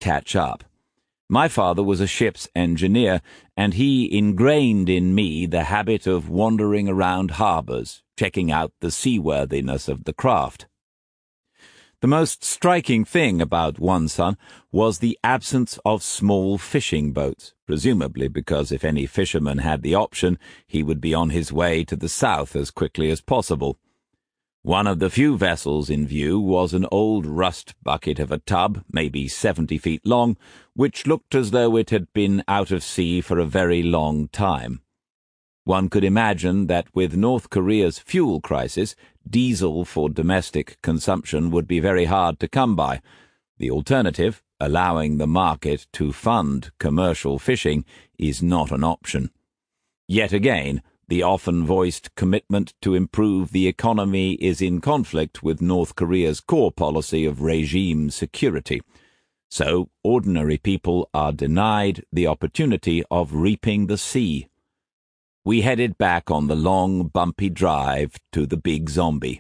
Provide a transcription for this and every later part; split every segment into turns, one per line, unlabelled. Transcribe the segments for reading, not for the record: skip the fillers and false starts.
catch up. My father was a ship's engineer, and he ingrained in me the habit of wandering around harbours, checking out the seaworthiness of the craft. The most striking thing about Wonsan was the absence of small fishing boats, presumably because if any fisherman had the option, he would be on his way to the south as quickly as possible. One of the few vessels in view was an old rust bucket of a tub, maybe 70 feet long, which looked as though it had been out of sea for a very long time. One could imagine that with North Korea's fuel crisis, diesel for domestic consumption would be very hard to come by. The alternative, allowing the market to fund commercial fishing, is not an option. Yet again, the often-voiced commitment to improve the economy is in conflict with North Korea's core policy of regime security. So, ordinary people are denied the opportunity of reaping the sea. We headed back on the long, bumpy drive to the Big Zombie.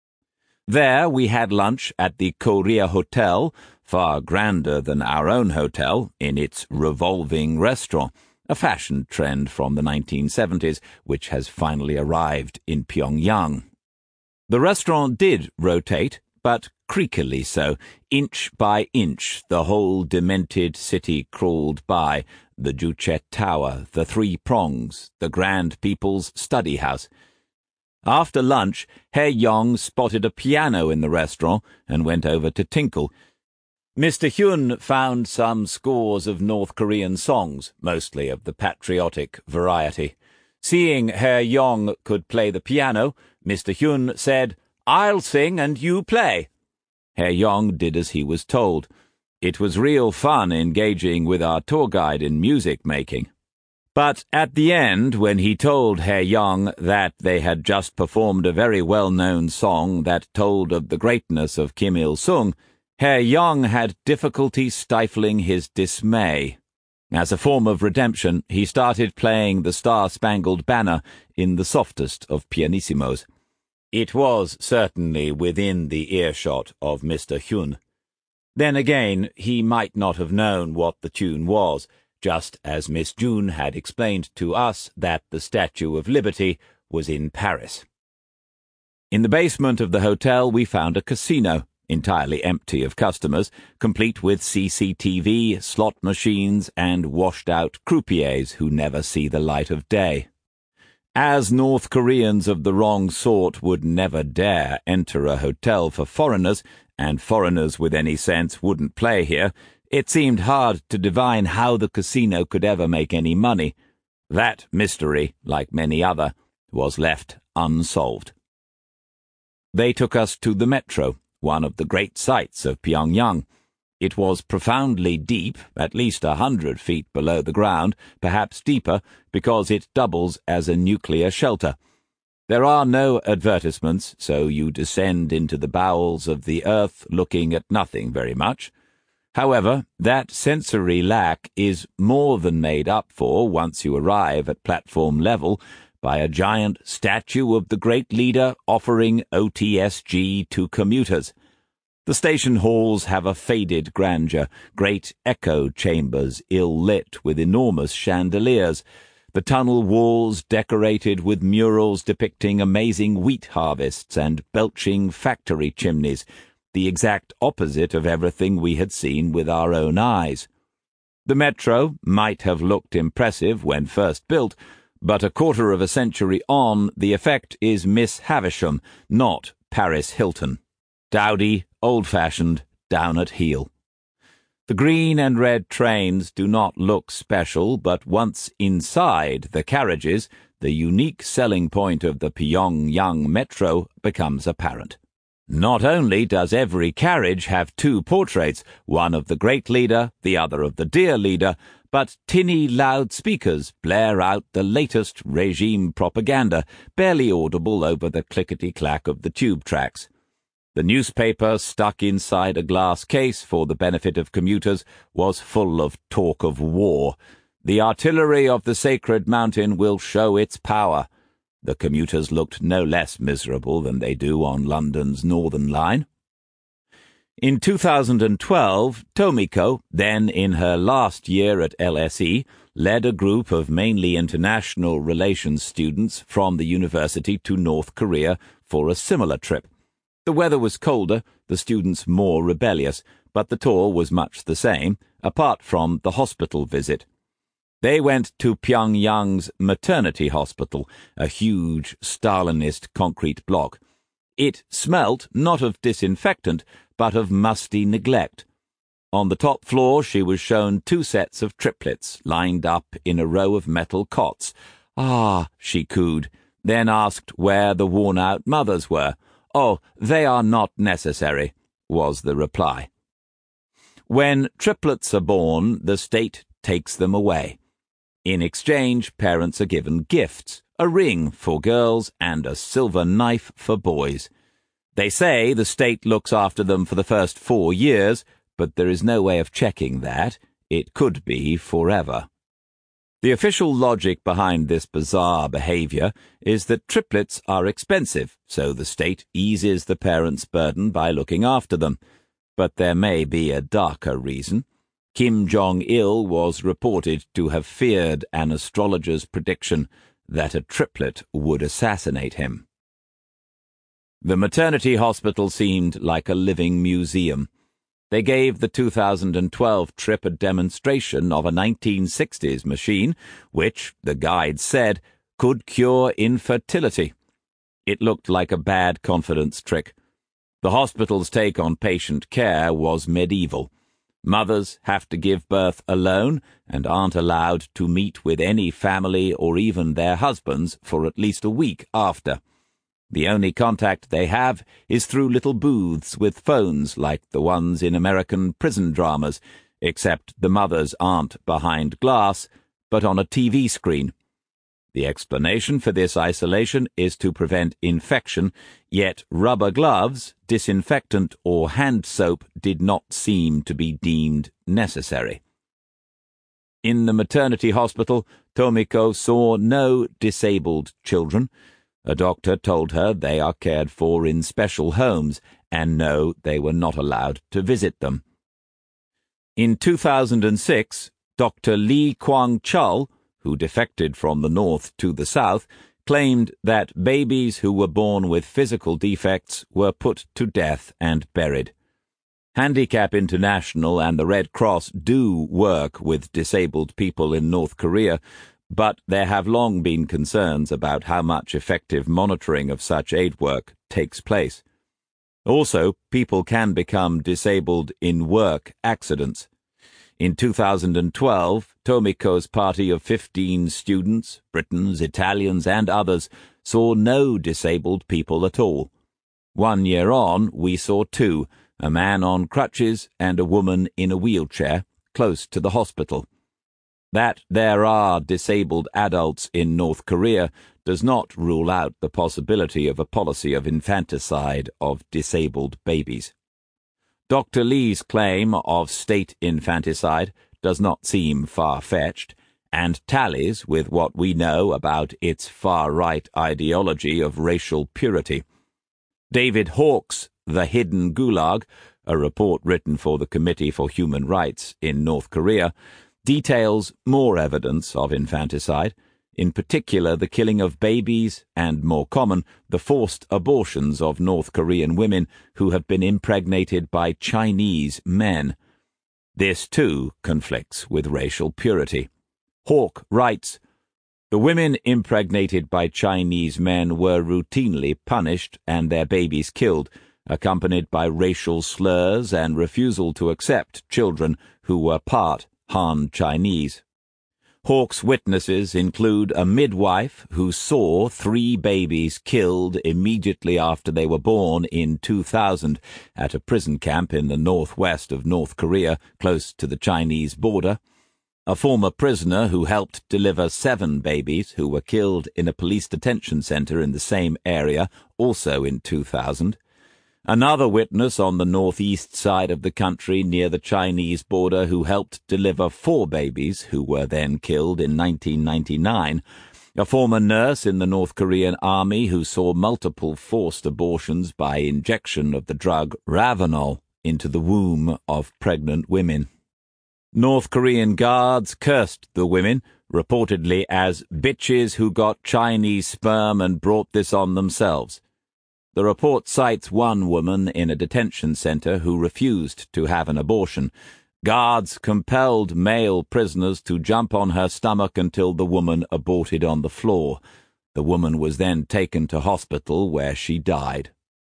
There we had lunch at the Korea Hotel, far grander than our own hotel, in its revolving restaurant, a fashion trend from the 1970s, which has finally arrived in Pyongyang. The restaurant did rotate, but creakily so. Inch by inch, the whole demented city crawled by, the Juche Tower, the Three Prongs, the Grand People's Study House. After lunch, Hae Yong spotted a piano in the restaurant and went over to tinkle. Mr. Hyun found some scores of North Korean songs, mostly of the patriotic variety. Seeing Hae Yong could play the piano, Mr. Hyun said, "I'll sing and you play." Hae Yong did as he was told. It was real fun engaging with our tour guide in music making. But at the end, when he told Hae Yong that they had just performed a very well-known song that told of the greatness of Kim Il-sung, Hae Yong had difficulty stifling his dismay. As a form of redemption, he started playing the Star-Spangled Banner in the softest of pianissimos. It was certainly within the earshot of Mr. Hyun. Then again, he might not have known what the tune was, just as Miss June had explained to us that the Statue of Liberty was in Paris. In the basement of the hotel we found a casino, entirely empty of customers, complete with CCTV, slot machines, and washed-out croupiers who never see the light of day. As North Koreans of the wrong sort would never dare enter a hotel for foreigners, and foreigners with any sense wouldn't play here, it seemed hard to divine how the casino could ever make any money. That mystery, like many other, was left unsolved. They took us to the metro, one of the great sights of Pyongyang. It was profoundly deep, at least 100 feet below the ground, perhaps deeper, because it doubles as a nuclear shelter. There are no advertisements, so you descend into the bowels of the earth looking at nothing very much. However, that sensory lack is more than made up for once you arrive at platform level by a giant statue of the great leader offering OTSG to commuters. The station halls have a faded grandeur, great echo chambers ill-lit with enormous chandeliers, the tunnel walls decorated with murals depicting amazing wheat harvests and belching factory chimneys, the exact opposite of everything we had seen with our own eyes. The metro might have looked impressive when first built, but a quarter of a century on, the effect is Miss Havisham, not Paris Hilton. Dowdy, old-fashioned, down at heel. The green and red trains do not look special, but once inside the carriages, the unique selling point of the Pyongyang Metro becomes apparent. Not only does every carriage have two portraits, one of the great leader, the other of the dear leader, but tinny loudspeakers blare out the latest regime propaganda, barely audible over the clickety-clack of the tube tracks. The newspaper, stuck inside a glass case for the benefit of commuters, was full of talk of war. The artillery of the Sacred Mountain will show its power. The commuters looked no less miserable than they do on London's Northern Line. In 2012, Tomiko, then in her last year at LSE, led a group of mainly international relations students from the university to North Korea for a similar trip. The weather was colder, the students more rebellious, but the tour was much the same, apart from the hospital visit. They went to Pyongyang's maternity hospital, a huge Stalinist concrete block. It smelt not of disinfectant, but of musty neglect. On the top floor she was shown 2 sets of triplets lined up in a row of metal cots. "Ah," she cooed, then asked where the worn-out mothers were. "Oh, they are not necessary," was the reply. When triplets are born, the state takes them away. In exchange, parents are given gifts, a ring for girls and a silver knife for boys. They say the state looks after them for the first 4 years, but there is no way of checking that. It could be forever. The official logic behind this bizarre behavior is that triplets are expensive, so the state eases the parents' burden by looking after them. But there may be a darker reason. Kim Jong-il was reported to have feared an astrologer's prediction that a triplet would assassinate him. The maternity hospital seemed like a living museum. They gave the 2012 trip a demonstration of a 1960s machine, which, the guide said, could cure infertility. It looked like a bad confidence trick. The hospital's take on patient care was medieval. Mothers have to give birth alone and aren't allowed to meet with any family or even their husbands for at least a week after. The only contact they have is through little booths with phones like the ones in American prison dramas, except the mothers aren't behind glass, but on a TV screen. The explanation for this isolation is to prevent infection, yet rubber gloves, disinfectant, or hand soap did not seem to be deemed necessary. In the maternity hospital, Tomiko saw no disabled children. A doctor told her they are cared for in special homes, and no, they were not allowed to visit them. In 2006, Dr. Lee Kwang-chul, who defected from the north to the south, claimed that babies who were born with physical defects were put to death and buried. Handicap International and the Red Cross do work with disabled people in North Korea, but there have long been concerns about how much effective monitoring of such aid work takes place. Also, people can become disabled in work accidents. In 2012, Tomiko's party of 15 students, Britons, Italians, and others, saw no disabled people at all. 1 year on, we saw 2, a man on crutches and a woman in a wheelchair, close to the hospital. That there are disabled adults in North Korea does not rule out the possibility of a policy of infanticide of disabled babies. Dr. Lee's claim of state infanticide does not seem far-fetched, and tallies with what we know about its far-right ideology of racial purity. David Hawke's The Hidden Gulag, a report written for the Committee for Human Rights in North Korea, details more evidence of infanticide, in particular the killing of babies and, more common, the forced abortions of North Korean women who have been impregnated by Chinese men. This, too, conflicts with racial purity. Hawke writes, "The women impregnated by Chinese men were routinely punished and their babies killed, accompanied by racial slurs and refusal to accept children who were part Han Chinese." Hawke's witnesses include a midwife who saw 3 babies killed immediately after they were born in 2000 at a prison camp in the northwest of North Korea, close to the Chinese border, a former prisoner who helped deliver 7 babies who were killed in a police detention center in the same area, also in 2000, another witness on the northeast side of the country near the Chinese border who helped deliver 4 babies who were then killed in 1999, a former nurse in the North Korean army who saw multiple forced abortions by injection of the drug Ravenol into the womb of pregnant women. North Korean guards cursed the women, reportedly as bitches who got Chinese sperm and brought this on themselves. The report cites one woman in a detention center who refused to have an abortion. Guards compelled male prisoners to jump on her stomach until the woman aborted on the floor. The woman was then taken to hospital where she died.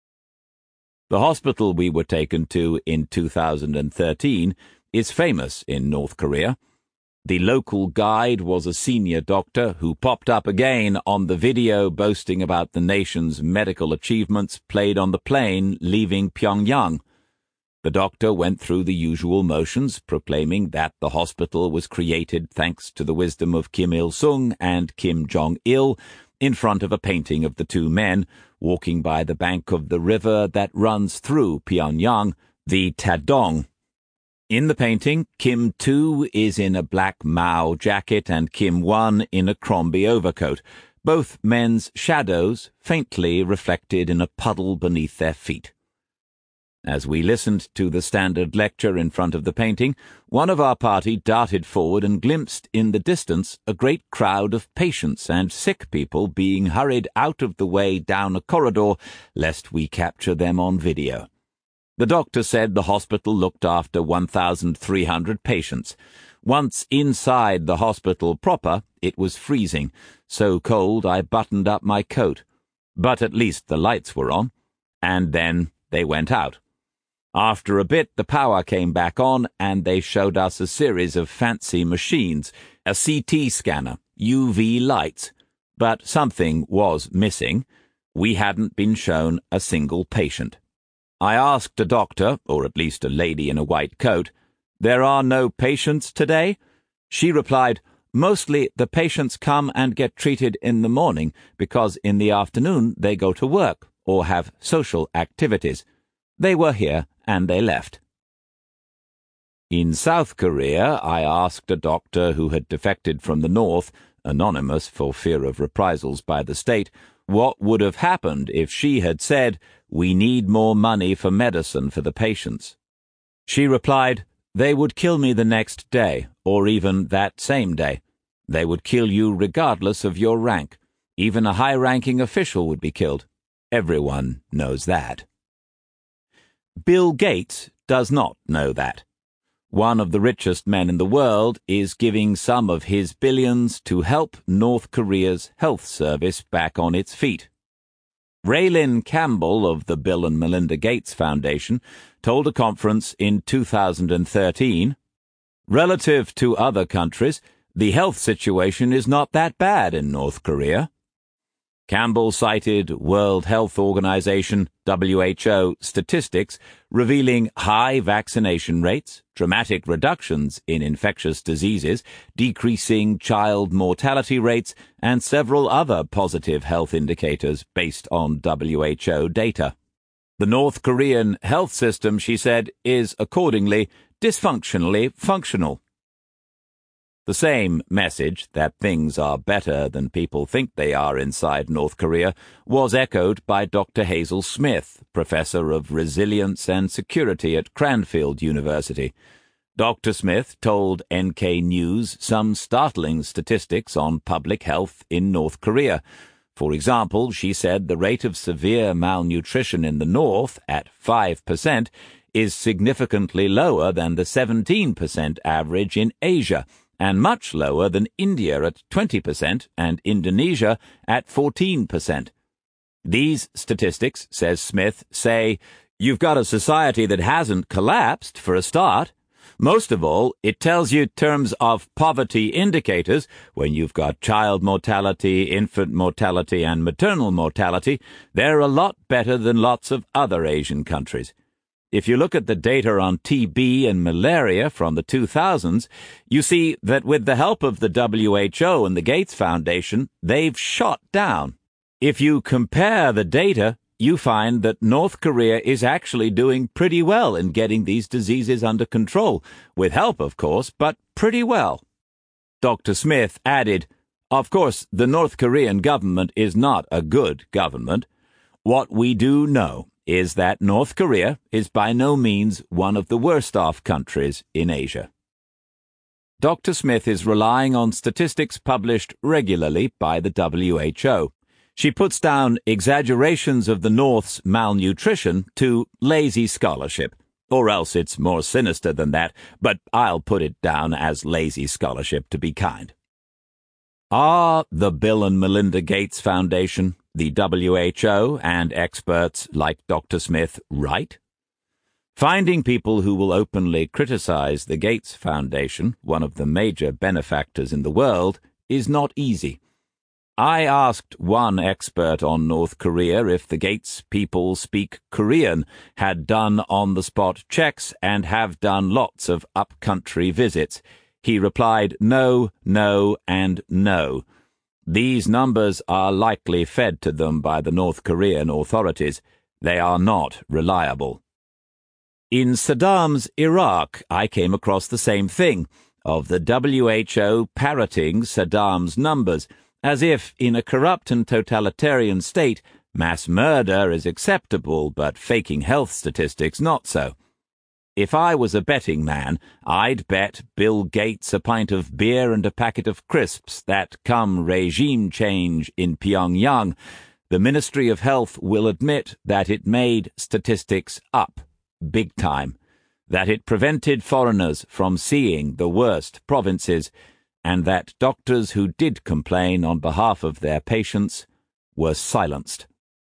The hospital we were taken to in 2013 is famous in North Korea. The local guide was a senior doctor who popped up again on the video boasting about the nation's medical achievements played on the plane leaving Pyongyang. The doctor went through the usual motions, proclaiming that the hospital was created thanks to the wisdom of Kim Il-sung and Kim Jong-il, in front of a painting of the two men walking by the bank of the river that runs through Pyongyang, the Tadong. In the painting, Kim 2 is in a black Mao jacket and Kim 1 in a Crombie overcoat, both men's shadows faintly reflected in a puddle beneath their feet. As we listened to the standard lecture in front of the painting, one of our party darted forward and glimpsed in the distance a great crowd of patients and sick people being hurried out of the way down a corridor lest we capture them on video. The doctor said the hospital looked after 1,300 patients. Once inside the hospital proper, it was freezing, so cold I buttoned up my coat. But at least the lights were on, and then they went out. After a bit, the power came back on, and they showed us a series of fancy machines, a CT scanner, UV lights. But something was missing. We hadn't been shown a single patient. I asked a doctor, or at least a lady in a white coat, "There are no patients today?" She replied, "Mostly the patients come and get treated in the morning because in the afternoon they go to work or have social activities. They were here and they left." In South Korea, I asked a doctor who had defected from the north, anonymous for fear of reprisals by the state, what would have happened if she had said, "We need more money for medicine for the patients." She replied, "They would kill me the next day, or even that same day. They would kill you regardless of your rank. Even a high-ranking official would be killed. Everyone knows that." Bill Gates does not know that. One of the richest men in the world is giving some of his billions to help North Korea's health service back on its feet. Raylyn Campbell of the Bill and Melinda Gates Foundation told a conference in 2013, "Relative to other countries, the health situation is not that bad in North Korea." Campbell cited World Health Organization (WHO) statistics revealing high vaccination rates, dramatic reductions in infectious diseases, decreasing child mortality rates, and several other positive health indicators based on WHO data. The North Korean health system, she said, is accordingly dysfunctionally functional. The same message, that things are better than people think they are inside North Korea, was echoed by Dr. Hazel Smith, Professor of Resilience and Security at Cranfield University. Dr. Smith told NK News some startling statistics on public health in North Korea. For example, she said the rate of severe malnutrition in the north, at 5%, is significantly lower than the 17% average in Asia, and much lower than India at 20% and Indonesia at 14%. These statistics, says Smith, say, you've got a society that hasn't collapsed, for a start. Most of all, it tells you terms of poverty indicators, when you've got child mortality, infant mortality, and maternal mortality, they're a lot better than lots of other Asian countries. If you look at the data on TB and malaria from the 2000s, you see that with the help of the WHO and the Gates Foundation, they've shot down. If you compare the data, you find that North Korea is actually doing pretty well in getting these diseases under control, with help, of course, but pretty well. Dr. Smith added, "Of course, the North Korean government is not a good government. What we do know is that North Korea is by no means one of the worst-off countries in Asia. Dr. Smith is relying on statistics published regularly by the WHO. She puts down exaggerations of the North's malnutrition to lazy scholarship, or else it's more sinister than that, but I'll put it down as lazy scholarship to be kind. Are the Bill and Melinda Gates Foundation, the WHO, and experts like Dr. Smith right? Finding people who will openly criticize the Gates Foundation, one of the major benefactors in the world, is not easy. I asked one expert on North Korea if the Gates people speak Korean, had done on-the-spot checks, and have done lots of up-country visits. He replied no, no, and no. These numbers are likely fed to them by the North Korean authorities. They are not reliable. In Saddam's Iraq, I came across the same thing, of the WHO parroting Saddam's numbers, as if, in a corrupt and totalitarian state, mass murder is acceptable, but faking health statistics not so. If I was a betting man, I'd bet Bill Gates a pint of beer and a packet of crisps that come regime change in Pyongyang, the Ministry of Health will admit that it made statistics up, big time, that it prevented foreigners from seeing the worst provinces, and that doctors who did complain on behalf of their patients were silenced.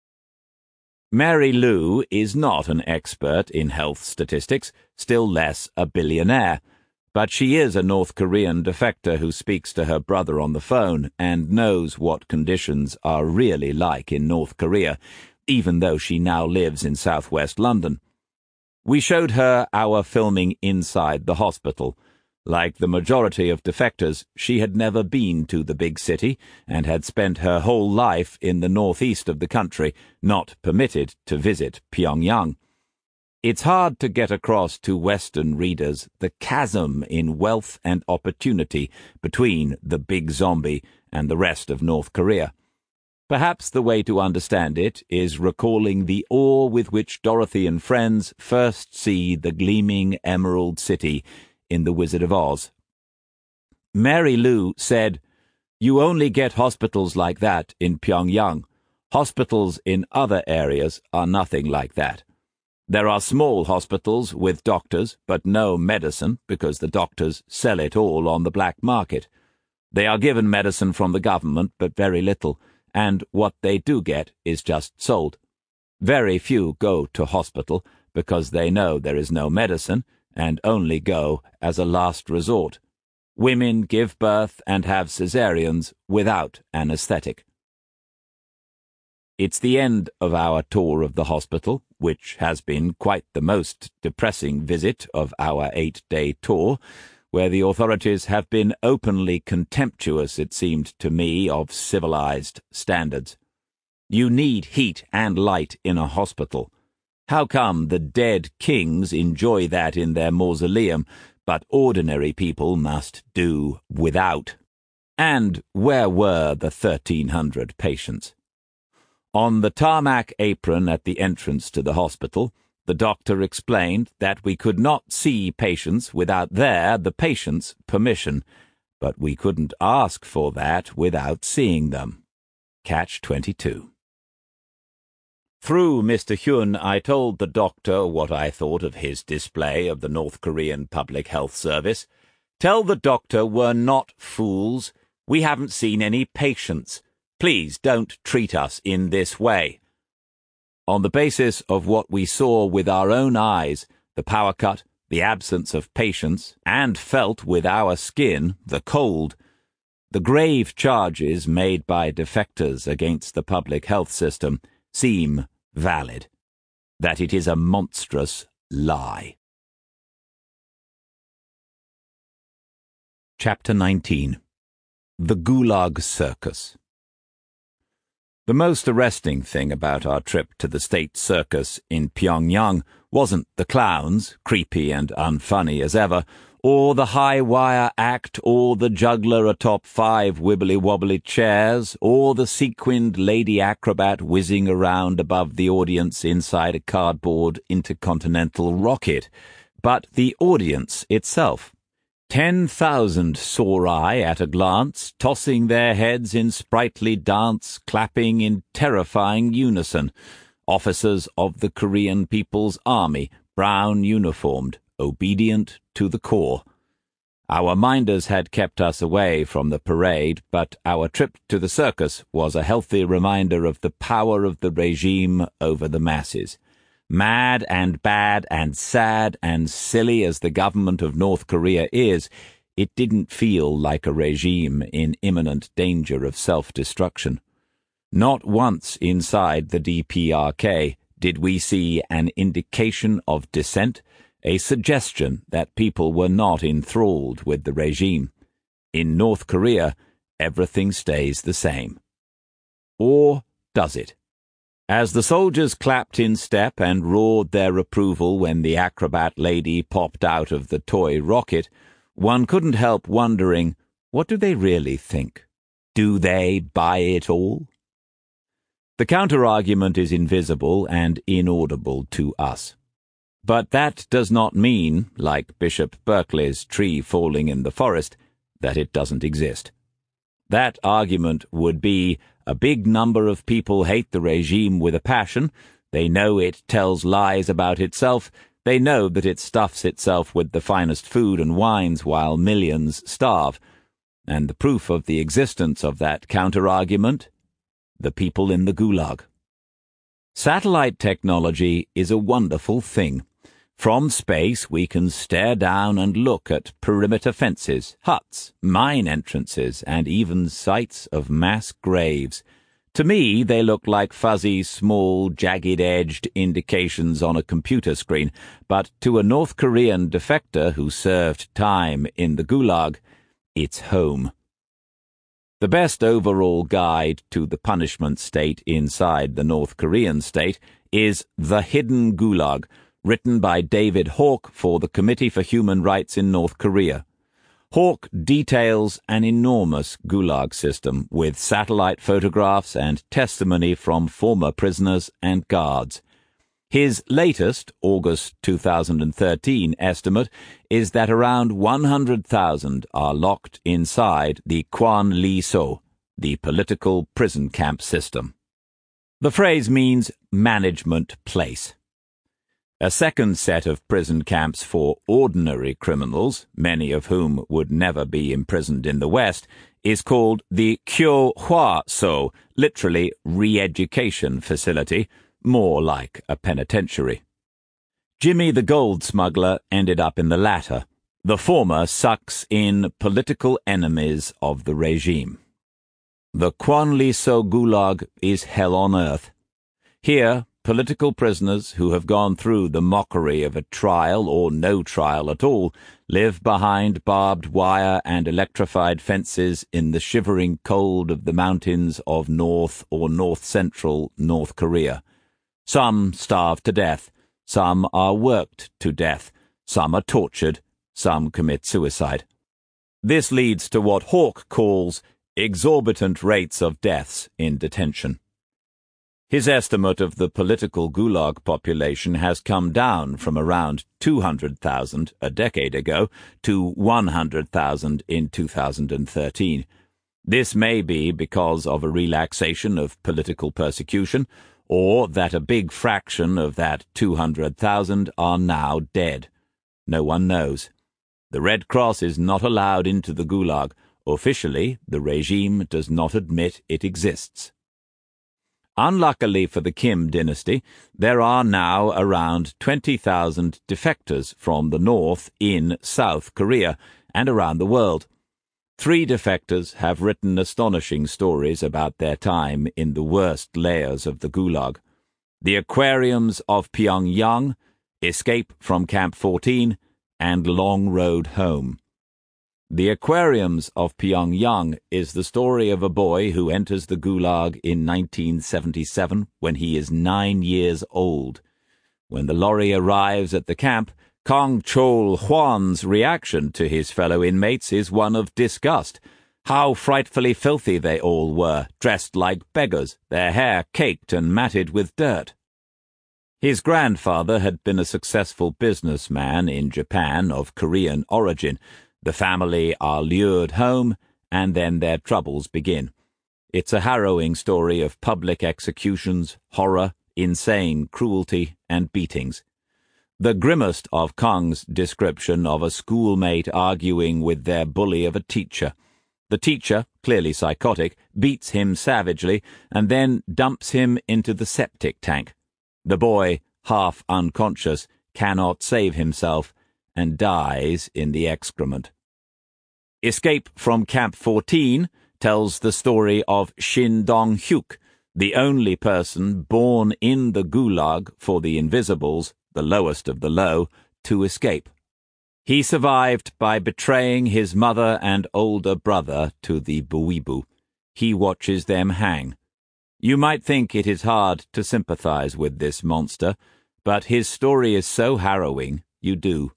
Mary Lou is not an expert in health statistics, still less a billionaire, but she is a North Korean defector who speaks to her brother on the phone and knows what conditions are really like in North Korea, even though she now lives in southwest London. We showed her our filming inside the hospital. Like the majority of defectors, she had never been to the big city and had spent her whole life in the northeast of the country, not permitted to visit Pyongyang. It's hard to get across to Western readers the chasm in wealth and opportunity between the big zombie and the rest of North Korea. Perhaps the way to understand it is recalling the awe with which Dorothy and friends first see the gleaming Emerald City in The Wizard of Oz. Mary Lou said, "You only get hospitals like that in Pyongyang. Hospitals in other areas are nothing like that. There are small hospitals with doctors, but no medicine, because the doctors sell it all on the black market. They are given medicine from the government, but very little, and what they do get is just sold. Very few go to hospital because they know there is no medicine, and only go as a last resort. Women give birth and have cesareans without anesthetic." It's the end of our tour of the hospital, which has been quite the most depressing visit of our 8-day tour, where the authorities have been openly contemptuous, it seemed to me, of civilized standards. You need heat and light in a hospital. How come the dead kings enjoy that in their mausoleum, but ordinary people must do without? And where were the 1,300 patients? On the tarmac apron at the entrance to the hospital, the doctor explained that we could not see patients without the patient's permission, but we couldn't ask for that without seeing them. Catch-22. Through Mr. Hyun, I told the doctor what I thought of his display of the North Korean Public Health Service. Tell the doctor we're not fools. We haven't seen any patients. Please don't treat us in this way. On the basis of what we saw with our own eyes, the power cut, the absence of patients, and felt with our skin the cold, the grave charges made by defectors against the public health system seem valid, that it is a monstrous lie. Chapter 19. The Gulag Circus. The most arresting thing about our trip to the state circus in Pyongyang wasn't the clowns, creepy and unfunny as ever, or the high wire act, or the juggler atop 5 wibbly-wobbly chairs, or the sequined lady acrobat whizzing around above the audience inside a cardboard intercontinental rocket, but the audience itself. 10,000 saw I at a glance, tossing their heads in sprightly dance, clapping in terrifying unison. Officers of the Korean People's Army, brown uniformed, obedient to the core. Our minders had kept us away from the parade, but our trip to the circus was a healthy reminder of the power of the regime over the masses. Mad and bad and sad and silly as the government of North Korea is, it didn't feel like a regime in imminent danger of self-destruction. Not once inside the DPRK did we see an indication of dissent, a suggestion that people were not enthralled with the regime. In North Korea, everything stays the same. Or does it? As the soldiers clapped in step and roared their approval when the acrobat lady popped out of the toy rocket, one couldn't help wondering, what do they really think? Do they buy it all? The counter-argument is invisible and inaudible to us. But that does not mean, like Bishop Berkeley's tree falling in the forest, that it doesn't exist. That argument would be, a big number of people hate the regime with a passion. They know it tells lies about itself. They know that it stuffs itself with the finest food and wines while millions starve. And the proof of the existence of that counter-argument? The people in the Gulag. Satellite technology is a wonderful thing. From space we can stare down and look at perimeter fences, huts, mine entrances, and even sites of mass graves. To me, they look like fuzzy, small, jagged-edged indications on a computer screen, but to a North Korean defector who served time in the Gulag, it's home. The best overall guide to the punishment state inside the North Korean state is The Hidden Gulag, written by David Hawk for the Committee for Human Rights in North Korea. Hawk details an enormous gulag system with satellite photographs and testimony from former prisoners and guards. His latest, August 2013, estimate is that around 100,000 are locked inside the Kwanlee-so, the political prison camp system. The phrase means management place. A second set of prison camps for ordinary criminals, many of whom would never be imprisoned in the West, is called the Kyo-hwa-so, literally re-education facility, more like a penitentiary. Jimmy the gold smuggler ended up in the latter. The former sucks in political enemies of the regime. The Kwanlee-so Gulag is hell on earth. Here, political prisoners who have gone through the mockery of a trial or no trial at all live behind barbed wire and electrified fences in the shivering cold of the mountains of North or north-central North Korea. Some starve to death, some are worked to death, some are tortured, some commit suicide. This leads to what Hawke calls exorbitant rates of deaths in detention. His estimate of the political Gulag population has come down from around 200,000 a decade ago to 100,000 in 2013. This may be because of a relaxation of political persecution, or that a big fraction of that 200,000 are now dead. No one knows. The Red Cross is not allowed into the Gulag. Officially, the regime does not admit it exists. Unluckily for the Kim dynasty, there are now around 20,000 defectors from the north in South Korea and around the world. 3 defectors have written astonishing stories about their time in the worst layers of the Gulag: The Aquariums of Pyongyang, Escape from Camp 14, and Long Road Home. The Aquariums of Pyongyang is the story of a boy who enters the Gulag in 1977 when he is 9 years old. When the lorry arrives at the camp, Kong Chol Huan's reaction to his fellow inmates is one of disgust. How frightfully filthy they all were, dressed like beggars, their hair caked and matted with dirt. His grandfather had been a successful businessman in Japan of Korean origin. The family are lured home, and then their troubles begin. It's a harrowing story of public executions, horror, insane cruelty, and beatings. The grimmest of Kong's description of a schoolmate arguing with their bully of a teacher. The teacher, clearly psychotic, beats him savagely and then dumps him into the septic tank. The boy, half unconscious, cannot save himself and dies in the excrement. Escape from Camp 14 tells the story of Shin Dong-hyuk, the only person born in the Gulag for the Invisibles, the lowest of the low, to escape. He survived by betraying his mother and older brother to the Buibu. He watches them hang. You might think it is hard to sympathize with this monster, but his story is so harrowing, you do.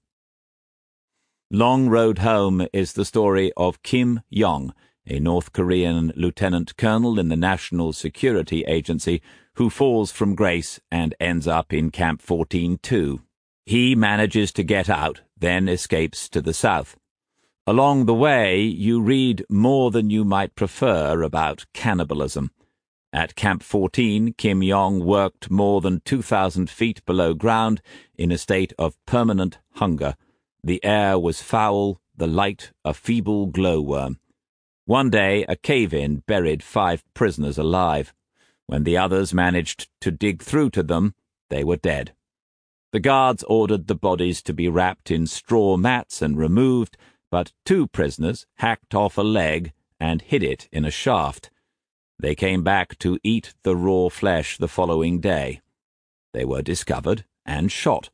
Long Road Home is the story of Kim Yong, a North Korean lieutenant colonel in the National Security Agency who falls from grace and ends up in Camp 14 too. He manages to get out, then escapes to the south. Along the way, you read more than you might prefer about cannibalism. At Camp 14, Kim Yong worked more than 2,000 feet below ground in a state of permanent hunger. The air was foul, the light a feeble glowworm. One day, a cave-in buried 5 prisoners alive. When the others managed to dig through to them, they were dead. The guards ordered the bodies to be wrapped in straw mats and removed, but 2 prisoners hacked off a leg and hid it in a shaft. They came back to eat the raw flesh the following day. They were discovered and shot.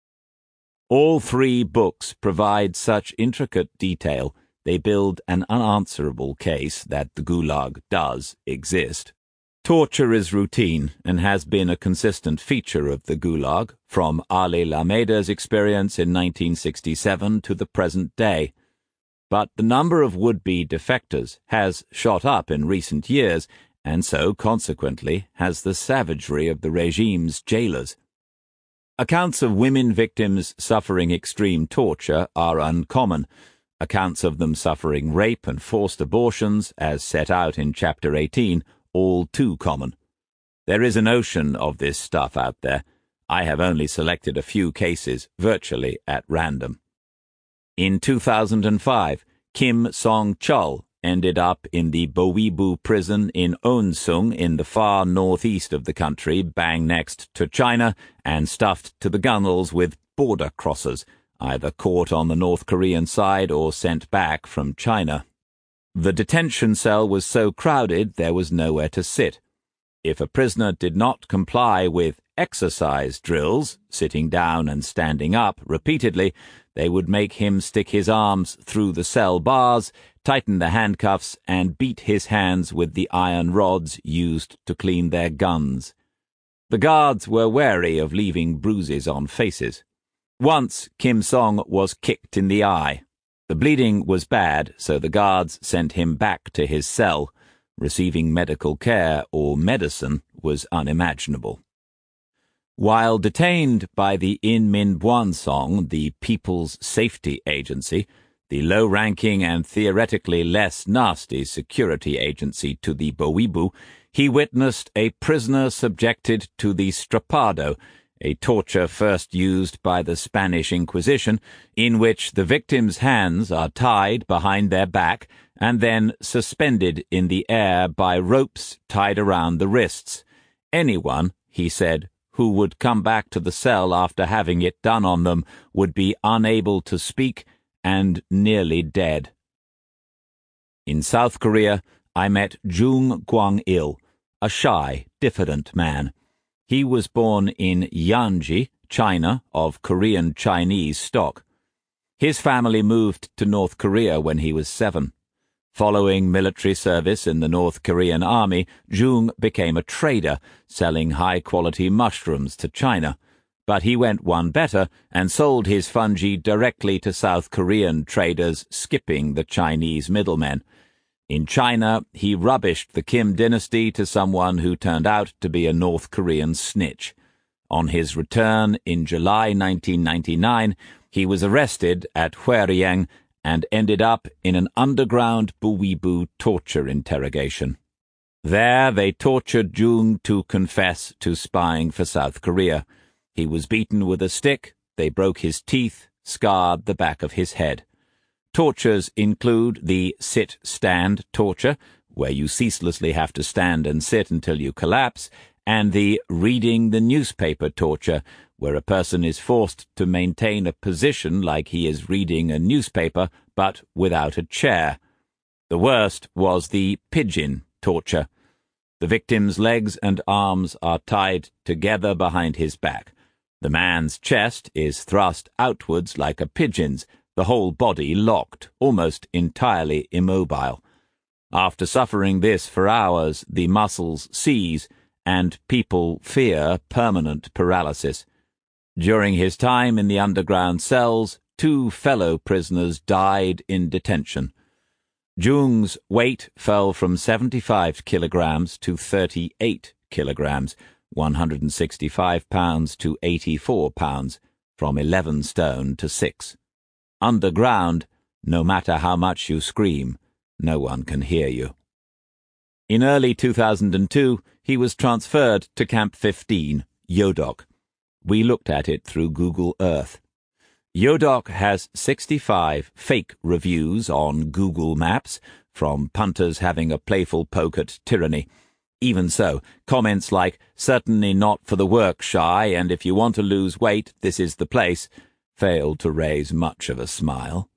All 3 books provide such intricate detail they build an unanswerable case that the Gulag does exist. Torture is routine and has been a consistent feature of the Gulag from Ali Lameda's experience in 1967 to the present day. But the number of would-be defectors has shot up in recent years, and so, consequently, has the savagery of the regime's jailers. Accounts of women victims suffering extreme torture are uncommon. Accounts of them suffering rape and forced abortions, as set out in Chapter 18, all too common. There is an ocean of this stuff out there. I have only selected a few cases, virtually at random. In 2005, Kim Song-chul ended up in the Buibu prison in Eun-sung in the far northeast of the country, bang next to China, and stuffed to the gunwales with border crossers, either caught on the North Korean side or sent back from China. The detention cell was so crowded there was nowhere to sit. If a prisoner did not comply with exercise drills, sitting down and standing up repeatedly, they would make him stick his arms through the cell bars, tighten the handcuffs, and beat his hands with the iron rods used to clean their guns. The guards were wary of leaving bruises on faces. Once, Kim Song was kicked in the eye. The bleeding was bad, so the guards sent him back to his cell. Receiving medical care or medicine was unimaginable. While detained by the In Min Bwansong, the People's Safety Agency, the low-ranking and theoretically less nasty security agency to the Buibu, he witnessed a prisoner subjected to the strapado, a torture first used by the Spanish Inquisition, in which the victim's hands are tied behind their back and then suspended in the air by ropes tied around the wrists. Anyone, he said, who would come back to the cell after having it done on them would be unable to speak and nearly dead. In South Korea, I met Jung Kwang-il, a shy, diffident man. He was born in Yanji, China, of Korean Chinese stock. His family moved to North Korea when he was 7. Following military service in the North Korean army, Jung became a trader, selling high-quality mushrooms to China. but he went one better and sold his fungi directly to South Korean traders, skipping the Chinese middlemen. In China, he rubbished the Kim dynasty to someone who turned out to be a North Korean snitch. On his return in July 1999, he was arrested at Hwaryang and ended up in an underground Buibu torture interrogation. There they tortured Jung to confess to spying for South Korea. He was beaten with a stick, they broke his teeth, scarred the back of his head. Tortures include the sit-stand torture, where you ceaselessly have to stand and sit until you collapse, and the reading the newspaper torture, where a person is forced to maintain a position like he is reading a newspaper, but without a chair. The worst was the pigeon torture. The victim's legs and arms are tied together behind his back. The man's chest is thrust outwards like a pigeon's, the whole body locked, almost entirely immobile. After suffering this for hours, the muscles seize, and people fear permanent paralysis. During his time in the underground cells, 2 fellow prisoners died in detention. Jung's weight fell from 75 kilograms to 38 kilograms, 165 pounds to 84 pounds, from 11 stone to 6. Underground, no matter how much you scream, no one can hear you. In early 2002, he was transferred to Camp 15, Yodok. We looked at it through Google Earth. Yodok has 65 fake reviews on Google Maps, from punters having a playful poke at tyranny. Even so, comments like, "Certainly not for the work-shy, and if you want to lose weight, this is the place," failed to raise much of a smile.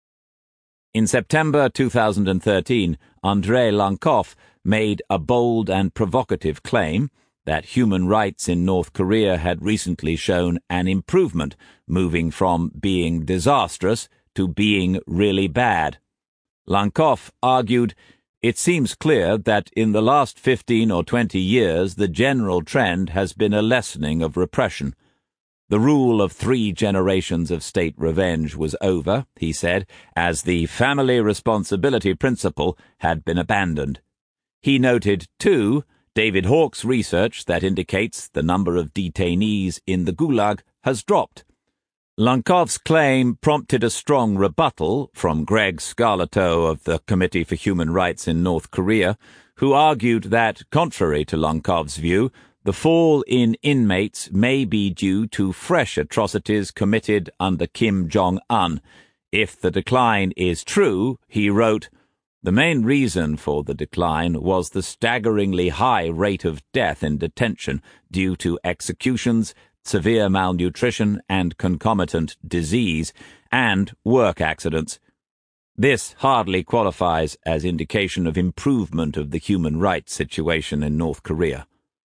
In September 2013, Andrei Lankov made a bold and provocative claim that human rights in North Korea had recently shown an improvement, moving from being disastrous to being really bad. Lankov argued, "It seems clear that in the last 15 or 20 years the general trend has been a lessening of repression. The rule of 3 generations of state revenge was over," he said, as the family responsibility principle had been abandoned. He noted, too, David Hawke's research that indicates the number of detainees in the Gulag has dropped. Lankov's claim prompted a strong rebuttal from Greg Scarlatow of the Committee for Human Rights in North Korea, who argued that, contrary to Lankov's view, the fall in inmates may be due to fresh atrocities committed under Kim Jong-un. If the decline is true, he wrote, "The main reason for the decline was the staggeringly high rate of death in detention due to executions, severe malnutrition and concomitant disease, and work accidents. This hardly qualifies as indication of improvement of the human rights situation in North Korea."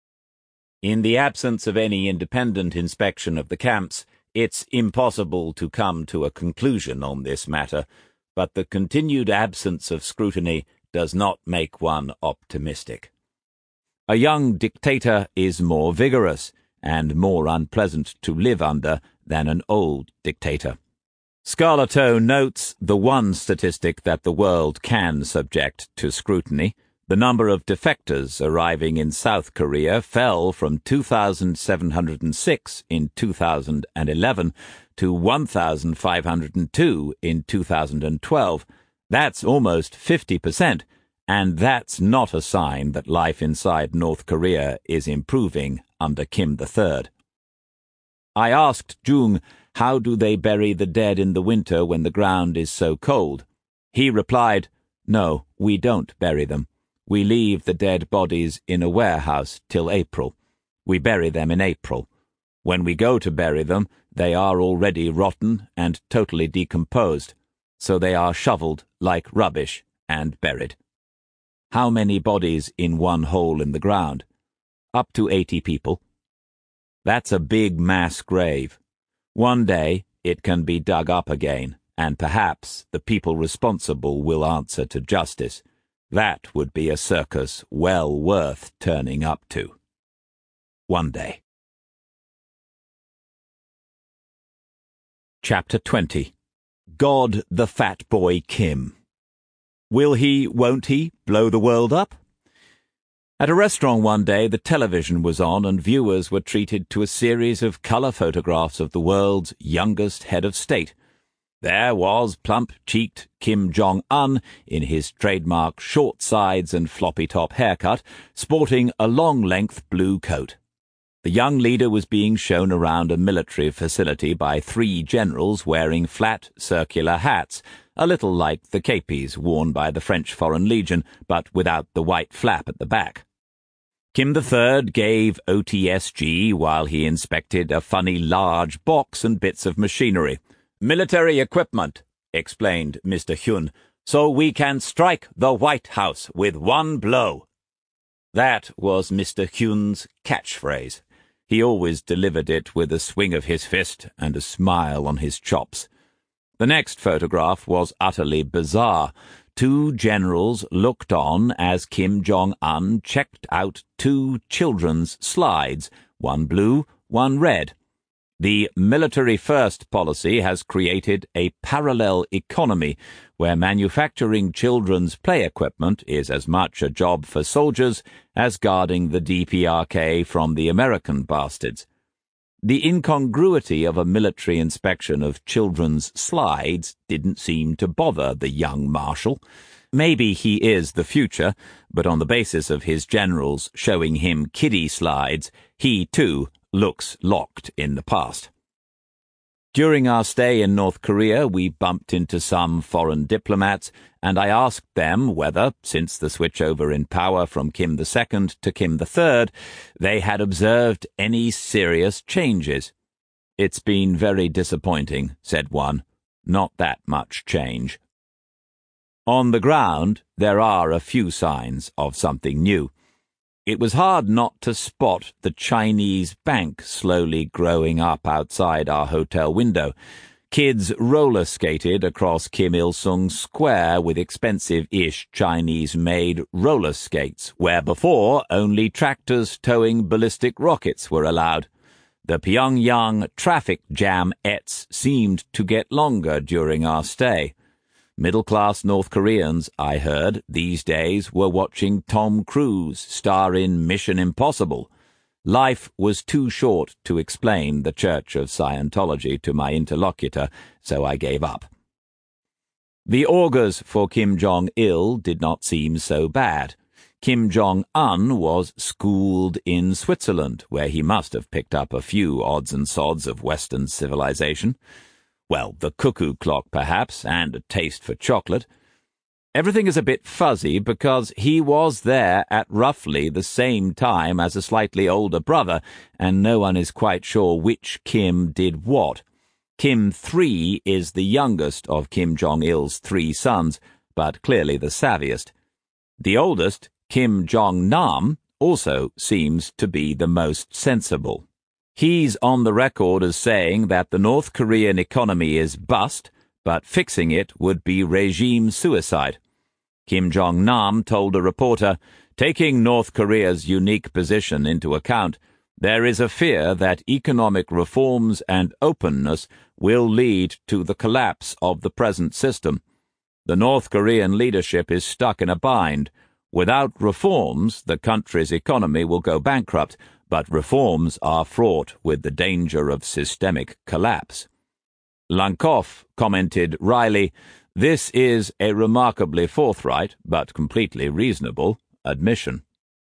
In the absence of any independent inspection of the camps, it's impossible to come to a conclusion on this matter, but the continued absence of scrutiny does not make one optimistic. A young dictator is more vigorous and more unpleasant to live under than an old dictator. Scarlatow notes the one statistic that the world can subject to scrutiny. The number of defectors arriving in South Korea fell from 2,706 in 2011 to 1,502 in 2012. That's almost 50%, and that's not a sign that life inside North Korea is improving under Kim III. I asked Jung, how do they bury the dead in the winter when the ground is so cold? He replied, "No, we don't bury them. We leave the dead bodies in a warehouse till April. We bury them in April. When we go to bury them, they are already rotten and totally decomposed, so they are shoveled like rubbish and buried." How many bodies in one hole in the ground? Up to 80 people. That's a big mass grave. One day it can be dug up again, and perhaps the people responsible will answer to justice. That would be a circus well worth turning up to. One day. Chapter 20. God the Fat Boy Kim. Will he, won't he, blow the world up? At a restaurant one day, the television was on and viewers were treated to a series of colour photographs of the world's youngest head of state. There was plump-cheeked Kim Jong-un in his trademark short sides and floppy-top haircut, sporting a long-length blue coat. The young leader was being shown around a military facility by 3 generals wearing flat, circular hats, a little like the képis worn by the French Foreign Legion, but without the white flap at the back. Kim III gave OTSG while he inspected a funny large box and bits of machinery. "Military equipment," explained Mr. Hyun, "so we can strike the White House with one blow." That was Mr. Hyun's catchphrase. He always delivered it with a swing of his fist and a smile on his chops. The next photograph was utterly bizarre. 2 generals looked on as Kim Jong-un checked out 2 children's slides, one blue, one red. The military-first policy has created a parallel economy where manufacturing children's play equipment is as much a job for soldiers as guarding the DPRK from the American bastards. The incongruity of a military inspection of children's slides didn't seem to bother the young marshal. Maybe he is the future, but on the basis of his generals showing him kiddie slides, he, too, looks locked in the past. During our stay in North Korea, we bumped into some foreign diplomats, and I asked them whether, since the switchover in power from Kim II to Kim III, they had observed any serious changes. "It's been very disappointing," said one. "Not that much change." On the ground, there are a few signs of something new. It was hard not to spot the Chinese bank slowly growing up outside our hotel window. Kids roller skated across Kim Il-sung Square with expensive-ish Chinese-made roller skates, where before only tractors towing ballistic rockets were allowed. The Pyongyang traffic jam-ettes seemed to get longer during our stay. Middle-class North Koreans, I heard, these days were watching Tom Cruise star in Mission Impossible. Life was too short to explain the Church of Scientology to my interlocutor, so I gave up. The augurs for Kim Jong-il did not seem so bad. Kim Jong-un was schooled in Switzerland, where he must have picked up a few odds and sods of Western civilization. Well, the cuckoo clock, perhaps, and a taste for chocolate. Everything is a bit fuzzy because he was there at roughly the same time as a slightly older brother, and no one is quite sure which Kim did what. Kim III is the youngest of Kim Jong-il's 3 sons, but clearly the savviest. The oldest, Kim Jong-nam, also seems to be the most sensible. He's on the record as saying that the North Korean economy is bust, but fixing it would be regime suicide. Kim Jong-nam told a reporter, "Taking North Korea's unique position into account, there is a fear that economic reforms and openness will lead to the collapse of the present system. The North Korean leadership is stuck in a bind. Without reforms, the country's economy will go bankrupt, but reforms are fraught with the danger of systemic collapse." Lankoff commented wryly, "This is a remarkably forthright, but completely reasonable, admission."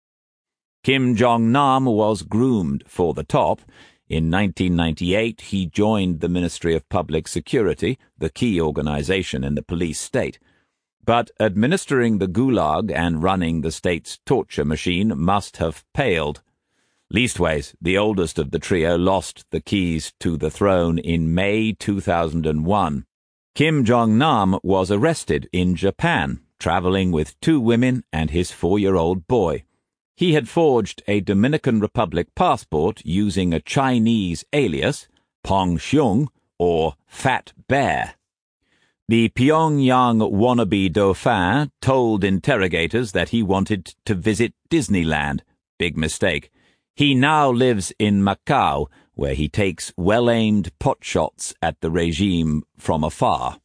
Kim Jong-nam was groomed for the top. In 1998, he joined the Ministry of Public Security, the key organization in the police state. But administering the Gulag and running the state's torture machine must have paled. Leastways, the oldest of the trio lost the keys to the throne in May 2001. Kim Jong-nam was arrested in Japan, traveling with 2 women and his 4-year-old boy. He had forged a Dominican Republic passport using a Chinese alias, Pong Xiong, or Fat Bear. The Pyongyang wannabe dauphin told interrogators that he wanted to visit Disneyland. Big mistake. He now lives in Macau, where he takes well-aimed potshots at the regime from afar.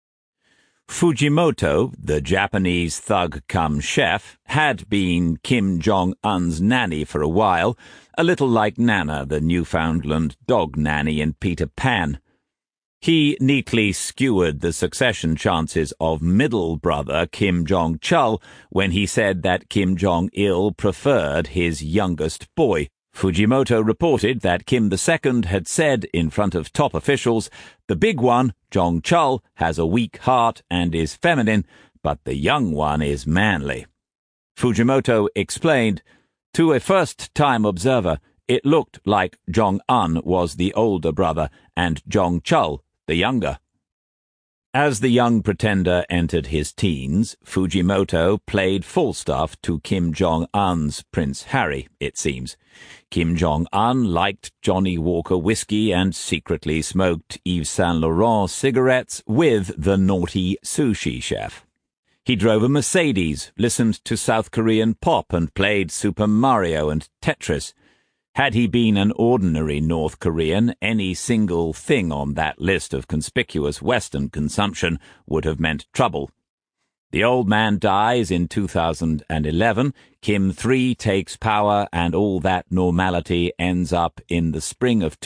Fujimoto, the Japanese thug-cum-chef, had been Kim Jong-un's nanny for a while, a little like Nana, the Newfoundland dog nanny in Peter Pan. He neatly skewered the succession chances of middle brother Kim Jong-chul when he said that Kim Jong-il preferred his youngest boy. Fujimoto reported that Kim II had said in front of top officials, "The big one, Jong-chul, has a weak heart and is feminine, but the young one is manly." Fujimoto explained, "To a first-time observer, it looked like Jong-un was the older brother and Jong-chul the younger." As the young pretender entered his teens, Fujimoto played Falstaff to Kim Jong-un's Prince Harry, it seems. Kim Jong-un liked Johnny Walker whiskey and secretly smoked Yves Saint Laurent cigarettes with the naughty sushi chef. He drove a Mercedes, listened to South Korean pop, and played Super Mario and Tetris. Had he been an ordinary North Korean, any single thing on that list of conspicuous Western consumption would have meant trouble. The old man dies in 2011, Kim III takes power, and all that normality ends up in the spring of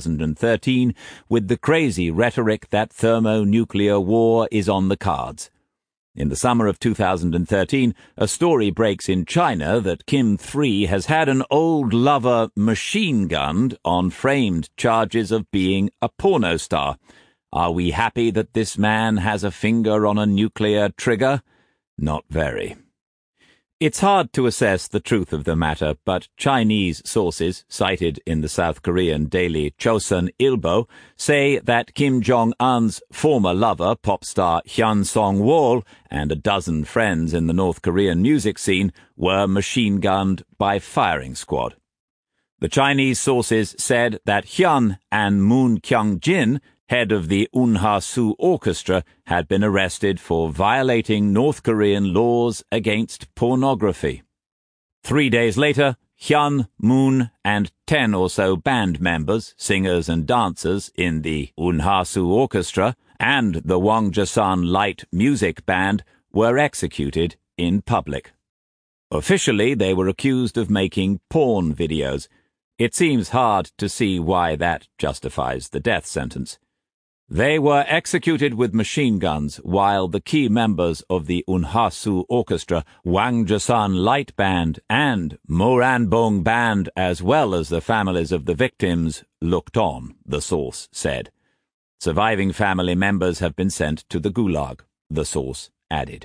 2013 with the crazy rhetoric that thermonuclear war is on the cards. In the summer of 2013, a story breaks in China that Kim III has had an old lover machine-gunned on framed charges of being a porno star. Are we happy that this man has a finger on a nuclear trigger? Not very. It's hard to assess the truth of the matter, but Chinese sources, cited in the South Korean daily Chosun Ilbo, say that Kim Jong-un's former lover, pop star Hyun Song-wol, and a dozen friends in the North Korean music scene were machine-gunned by firing squad. The Chinese sources said that Hyun and Moon Kyung-jin, head of the Unha-Soo Orchestra, had been arrested for violating North Korean laws against pornography. 3 days later, Hyun, Moon, and 10 or so band members, singers and dancers in the Unha-Soo Orchestra and the Wangjasan Light Music Band were executed in public. Officially, they were accused of making porn videos. It seems hard to see why that justifies the death sentence. They were executed with machine guns while the key members of the Unha-Soo Orchestra, Wangjasan Light Band, and Moranbong Band, as well as the families of the victims, looked on, the source said. Surviving family members have been sent to the Gulag, the source added.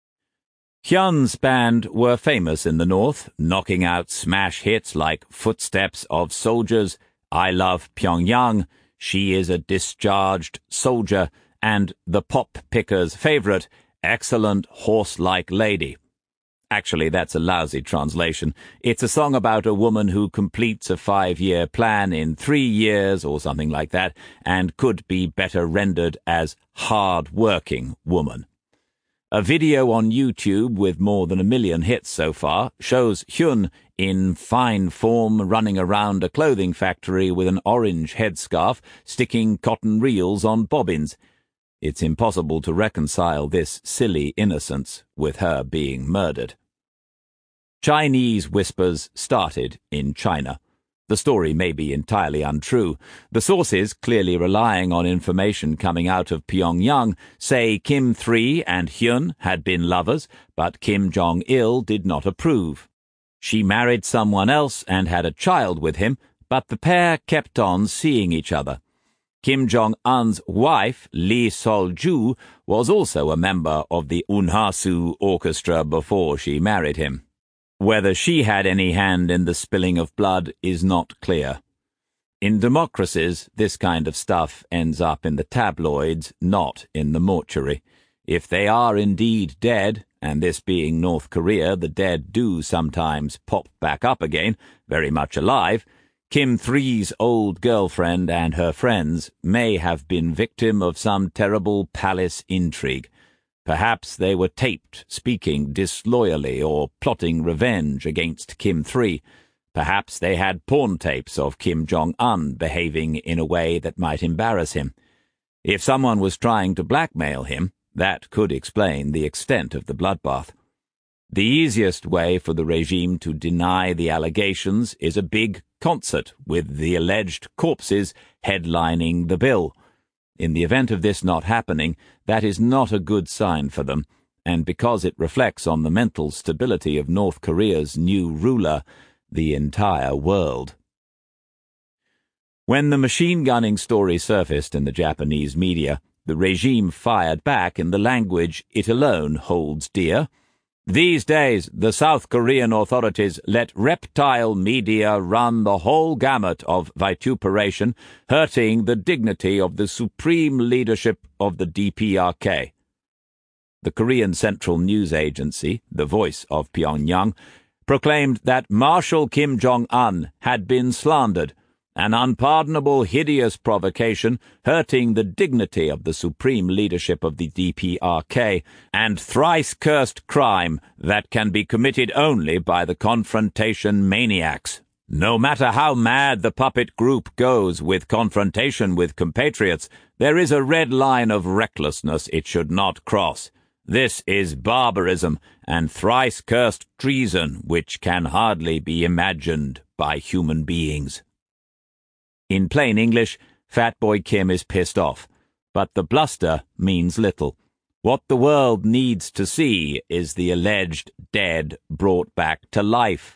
Hyun's band were famous in the North, knocking out smash hits like Footsteps of Soldiers, I Love Pyongyang, She is a Discharged Soldier, and the pop picker's favorite, Excellent Horse-Like Lady. Actually, that's a lousy translation. It's a song about a woman who completes a 5-year plan in 3 years or something like that, and could be better rendered as hard-working woman. A video on YouTube with more than 1 million hits so far shows Hyun in fine form running around a clothing factory with an orange headscarf, sticking cotton reels on bobbins. It's impossible to reconcile this silly innocence with her being murdered. Chinese whispers started in China. The story may be entirely untrue. The sources, clearly relying on information coming out of Pyongyang, say Kim III and Hyun had been lovers, but Kim Jong-il did not approve. She married someone else and had a child with him, but the pair kept on seeing each other. Kim Jong-un's wife, Lee Sol-ju, was also a member of the Unha-Soo Orchestra before she married him. Whether she had any hand in the spilling of blood is not clear. In democracies, this kind of stuff ends up in the tabloids, not in the mortuary. If they are indeed dead, and this being North Korea, the dead do sometimes pop back up again, very much alive, Kim III's old girlfriend and her friends may have been victim of some terrible palace intrigue. Perhaps they were taped speaking disloyally or plotting revenge against Kim III. Perhaps they had porn tapes of Kim Jong-un behaving in a way that might embarrass him. If someone was trying to blackmail him, that could explain the extent of the bloodbath. The easiest way for the regime to deny the allegations is a big concert with the alleged corpses headlining the bill. In the event of this not happening, that is not a good sign for them, and because it reflects on the mental stability of North Korea's new ruler, the entire world. When the machine-gunning story surfaced in the Japanese media, the regime fired back in the language it alone holds dear. These days, the South Korean authorities let reptile media run the whole gamut of vituperation, hurting the dignity of the supreme leadership of the DPRK. The Korean Central News Agency, the Voice of Pyongyang, proclaimed that Marshal Kim Jong-un had been slandered, an unpardonable, hideous provocation hurting the dignity of the supreme leadership of the DPRK, and thrice-cursed crime that can be committed only by the confrontation maniacs. No matter how mad the puppet group goes with confrontation with compatriots, there is a red line of recklessness it should not cross. This is barbarism and thrice-cursed treason which can hardly be imagined by human beings. In plain English, Fatboy Kim is pissed off, but the bluster means little. What the world needs to see is the alleged dead brought back to life.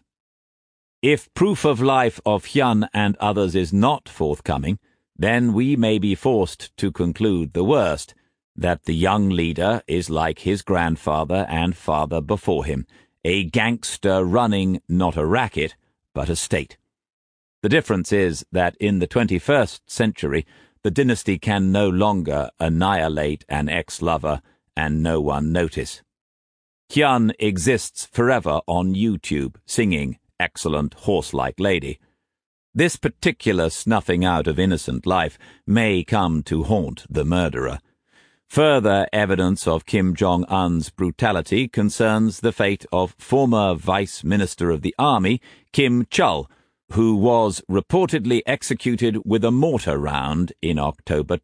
If proof of life of Hyun and others is not forthcoming, then we may be forced to conclude the worst, that the young leader is like his grandfather and father before him, a gangster running not a racket, but a state. The difference is that in the 21st century, the dynasty can no longer annihilate an ex-lover and no one notice. Hyun exists forever on YouTube, singing "Excellent Horse-like Lady." This particular snuffing out of innocent life may come to haunt the murderer. Further evidence of Kim Jong-un's brutality concerns the fate of former Vice Minister of the Army, Kim Chul, who was reportedly executed with a mortar round in October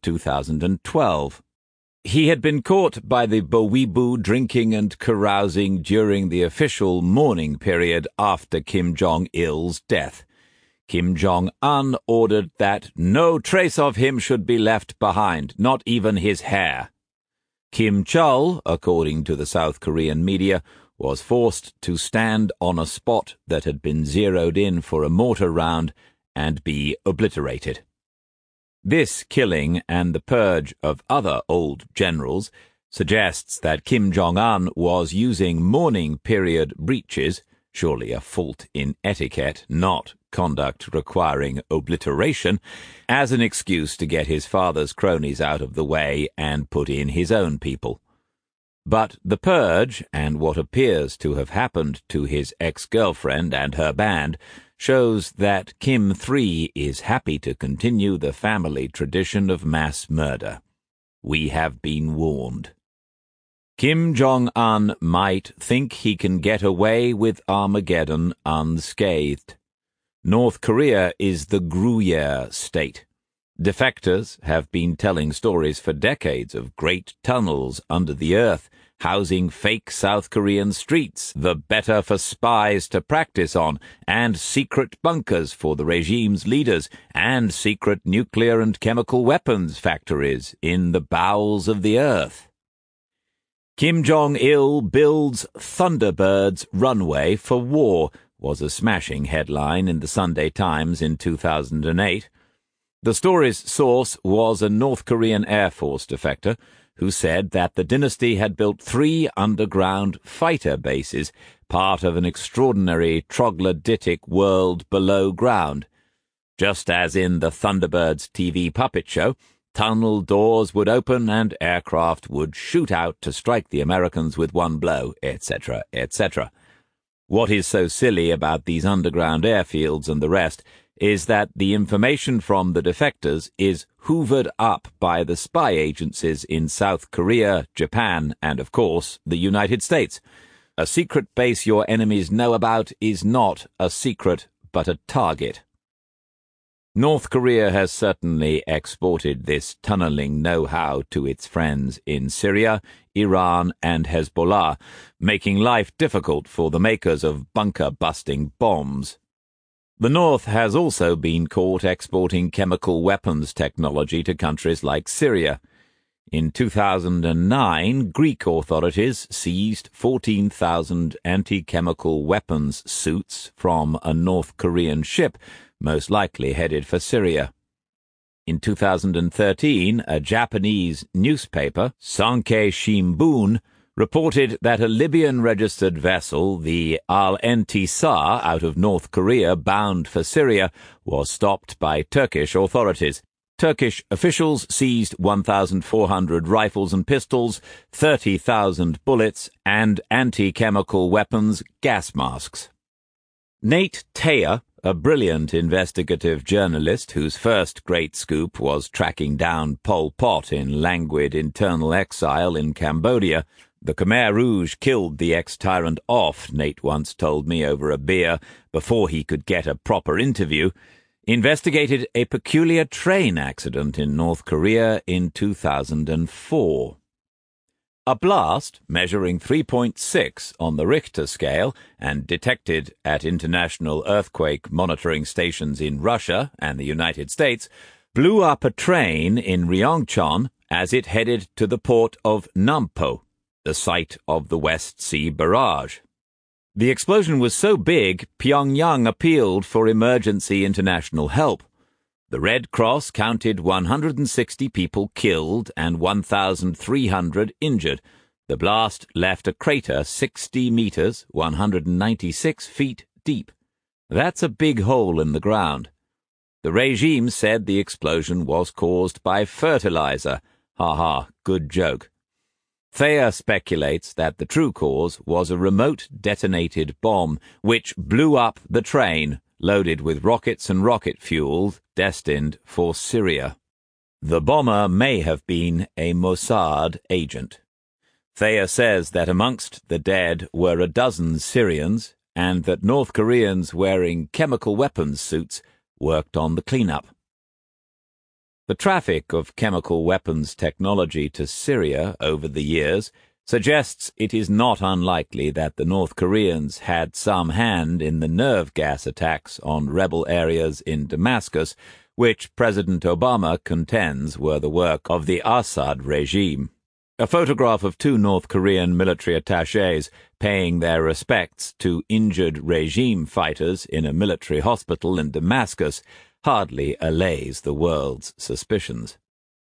2012. He had been caught by the Bowibu drinking and carousing during the official mourning period after Kim Jong-il's death. Kim Jong-un ordered that no trace of him should be left behind, not even his hair. Kim Chul, according to the South Korean media, was forced to stand on a spot that had been zeroed in for a mortar round and be obliterated. This killing and the purge of other old generals suggests that Kim Jong-un was using mourning period breaches, surely a fault in etiquette, not conduct requiring obliteration, as an excuse to get his father's cronies out of the way and put in his own people. But the purge, and what appears to have happened to his ex-girlfriend and her band, shows that Kim III is happy to continue the family tradition of mass murder. We have been warned. Kim Jong-un might think he can get away with Armageddon unscathed. North Korea is the Gruyere state. Defectors have been telling stories for decades of great tunnels under the earth, housing fake South Korean streets, the better for spies to practice on, and secret bunkers for the regime's leaders, and secret nuclear and chemical weapons factories in the bowels of the earth. Kim Jong-il builds Thunderbirds runway for war, was a smashing headline in the Sunday Times in 2008. The story's source was a North Korean Air Force defector who said that the dynasty had built 3 underground fighter bases, part of an extraordinary troglodytic world below ground. Just as in the Thunderbirds TV puppet show, tunnel doors would open and aircraft would shoot out to strike the Americans with one blow, etc., etc. What is so silly about these underground airfields and the rest is that the information from the defectors is hoovered up by the spy agencies in South Korea, Japan, and, of course, the United States. A secret base your enemies know about is not a secret but a target. North Korea has certainly exported this tunneling know-how to its friends in Syria, Iran, and Hezbollah, making life difficult for the makers of bunker-busting bombs. The North has also been caught exporting chemical weapons technology to countries like Syria. In 2009, Greek authorities seized 14,000 anti-chemical weapons suits from a North Korean ship, most likely headed for Syria. In 2013, a Japanese newspaper, Sankei Shimbun, reported that a Libyan-registered vessel, the Al-Entisar, out of North Korea bound for Syria, was stopped by Turkish authorities. Turkish officials seized 1,400 rifles and pistols, 30,000 bullets, and anti-chemical weapons gas masks. Nate Taylor, a brilliant investigative journalist whose first great scoop was tracking down Pol Pot in languid internal exile in Cambodia. The Khmer Rouge killed the ex-tyrant off, Nate once told me over a beer, before he could get a proper interview, investigated a peculiar train accident in North Korea in 2004. A blast, measuring 3.6 on the Richter scale and detected at international earthquake monitoring stations in Russia and the United States, blew up a train in Ryongchon as it headed to the port of Nampo, the site of the West Sea Barrage. The explosion was so big, Pyongyang appealed for emergency international help. The Red Cross counted 160 people killed and 1,300 injured. The blast left a crater 60 meters, 196 feet deep. That's a big hole in the ground. The regime said the explosion was caused by fertilizer. Ha ha, good joke. Thayer speculates that the true cause was a remote detonated bomb which blew up the train loaded with rockets and rocket fuel destined for Syria. The bomber may have been a Mossad agent. Thayer says that amongst the dead were a dozen Syrians and that North Koreans wearing chemical weapons suits worked on the cleanup. The traffic of chemical weapons technology to Syria over the years suggests it is not unlikely that the North Koreans had some hand in the nerve gas attacks on rebel areas in Damascus, which President Obama contends were the work of the Assad regime. A photograph of two North Korean military attachés paying their respects to injured regime fighters in a military hospital in Damascus hardly allays the world's suspicions.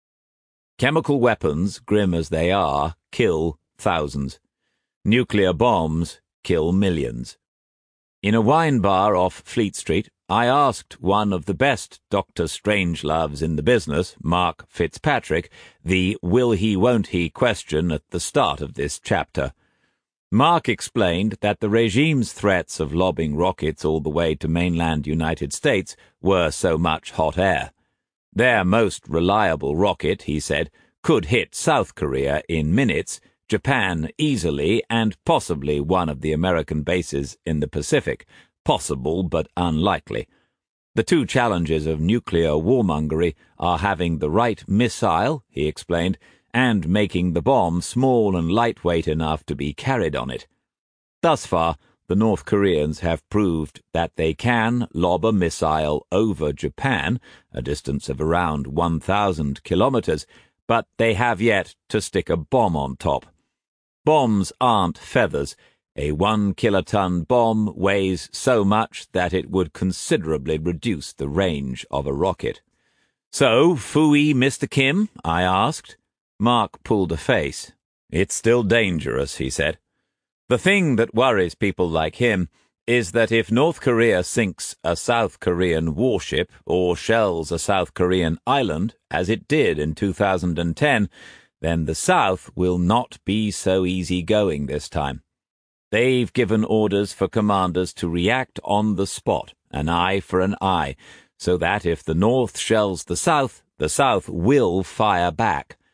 Chemical weapons, grim as they are, kill thousands. Nuclear bombs kill millions. In a wine bar off Fleet Street, I asked one of the best Dr. Strangeloves in the business, Mark Fitzpatrick, the will he won't he question at the start of this chapter. Mark explained that the regime's threats of lobbing rockets all the way to mainland United States were so much hot air. Their most reliable rocket, he said, could hit South Korea in minutes, Japan easily, and possibly one of the American bases in the Pacific. Possible but unlikely. The two challenges of nuclear warmongery are having the right missile, he explained, and making the bomb small and lightweight enough to be carried on it. Thus far, the North Koreans have proved that they can lob a missile over Japan, a distance of around 1,000 kilometers, but they have yet to stick a bomb on top. Bombs aren't feathers. A 1-kiloton bomb weighs so much that it would considerably reduce the range of a rocket. "So, phooey, Mr. Kim?" I asked. Mark pulled a face. "It's still dangerous," he said. "The thing that worries people like him is that if North Korea sinks a South Korean warship or shells a South Korean island, as it did in 2010, then the South will not be so easy-going this time. They've given orders for commanders to react on the spot, an eye for an eye, so that if the North shells the South will fire back.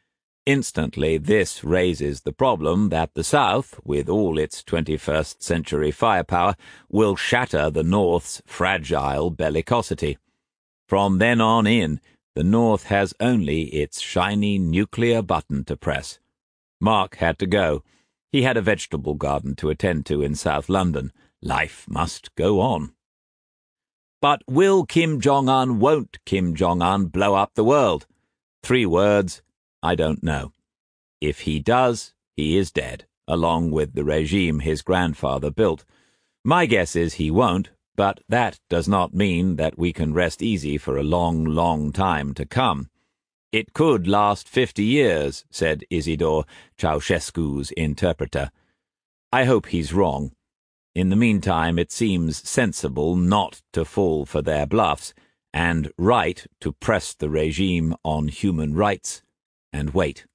Instantly, this raises the problem that the South, with all its 21st century firepower, will shatter the North's fragile bellicosity. From then on in, the North has only its shiny nuclear button to press. Mark had to go. He had a vegetable garden to attend to in South London. Life must go on. But will Kim Jong-un, won't Kim Jong-un blow up the world? 3 words, I don't know. If he does, he is dead, along with the regime his grandfather built. My guess is he won't, but that does not mean that we can rest easy for a long, long time to come. It could last 50 years, said Isidore, Ceausescu's interpreter. I hope he's wrong. In the meantime, it seems sensible not to fall for their bluffs, and right to press the regime on human rights and wait.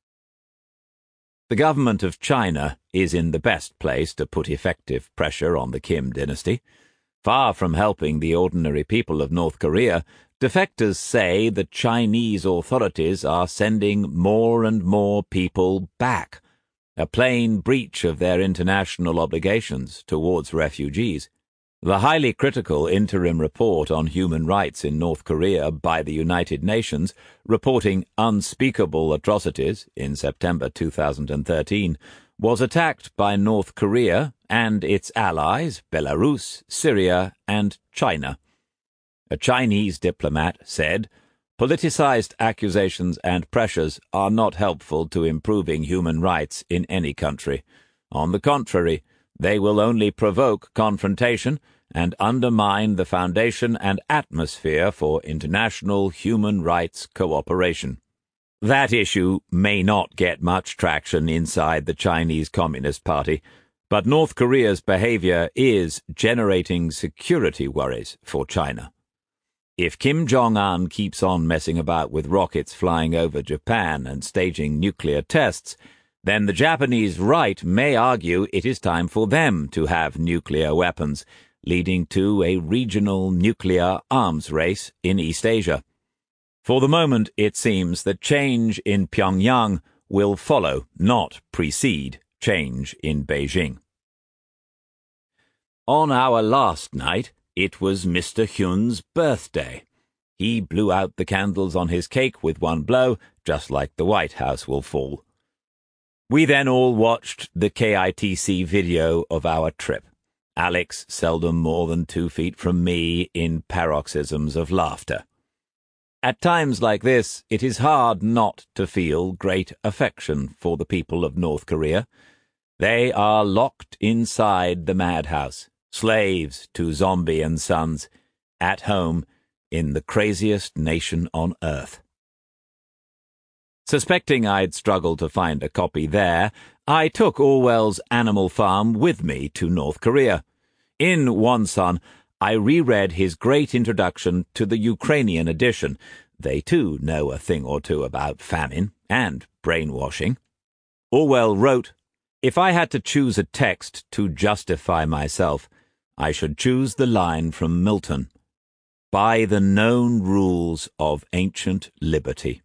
The government of China is in the best place to put effective pressure on the Kim dynasty. Far from helping the ordinary people of North Korea, defectors say the Chinese authorities are sending more and more people back, a plain breach of their international obligations towards refugees. The highly critical interim report on human rights in North Korea by the United Nations, reporting unspeakable atrocities in September 2013, was attacked by North Korea and its allies, Belarus, Syria, and China. A Chinese diplomat said, "Politicized accusations and pressures are not helpful to improving human rights in any country. On the contrary, they will only provoke confrontation and undermine the foundation and atmosphere for international human rights cooperation." That issue may not get much traction inside the Chinese Communist Party, but North Korea's behavior is generating security worries for China. If Kim Jong-un keeps on messing about with rockets flying over Japan and staging nuclear tests, then the Japanese right may argue it is time for them to have nuclear weapons, leading to a regional nuclear arms race in East Asia. For the moment, it seems that change in Pyongyang will follow, not precede, change in Beijing. On our last night, it was Mr. Hyun's birthday. He blew out the candles on his cake with one blow, just like the White House will fall. We then all watched the KITC video of our trip. Alex seldom more than 2 feet from me in paroxysms of laughter. At times like this, it is hard not to feel great affection for the people of North Korea. They are locked inside the madhouse, slaves to zombie and sons, at home in the craziest nation on earth. Suspecting I'd struggle to find a copy there, I took Orwell's Animal Farm with me to North Korea. In Wonsan, I reread his great introduction to the Ukrainian edition. They too know a thing or two about famine and brainwashing. Orwell wrote, "If I had to choose a text to justify myself, I should choose the line from Milton, 'By the known rules of ancient liberty.'"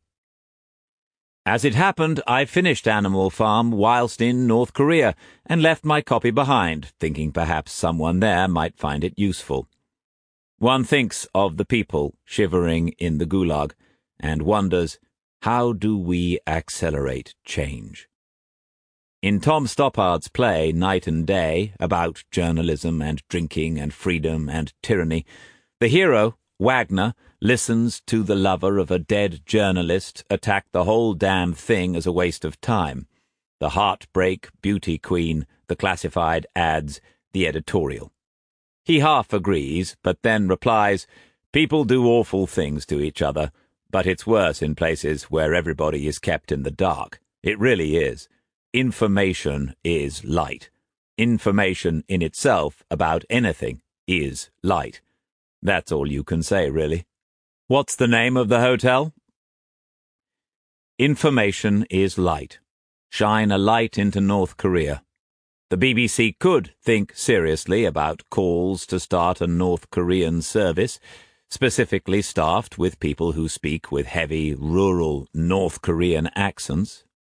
As it happened, I finished Animal Farm whilst in North Korea and left my copy behind, thinking perhaps someone there might find it useful. One thinks of the people shivering in the Gulag and wonders, how do we accelerate change? In Tom Stoppard's play Night and Day, about journalism and drinking and freedom and tyranny, the hero, Wagner, listens to the lover of a dead journalist attack the whole damn thing as a waste of time. The heartbreak beauty queen, the classified ads, the editorial. He half agrees, but then replies, "People do awful things to each other, but it's worse in places where everybody is kept in the dark. It really is. Information is light. Information in itself about anything is light." That's all you can say, really. What's the name of the hotel? Information is light. Shine a light into North Korea. The BBC could think seriously about calls to start a North Korean service, specifically staffed with people who speak with heavy, rural North Korean accents.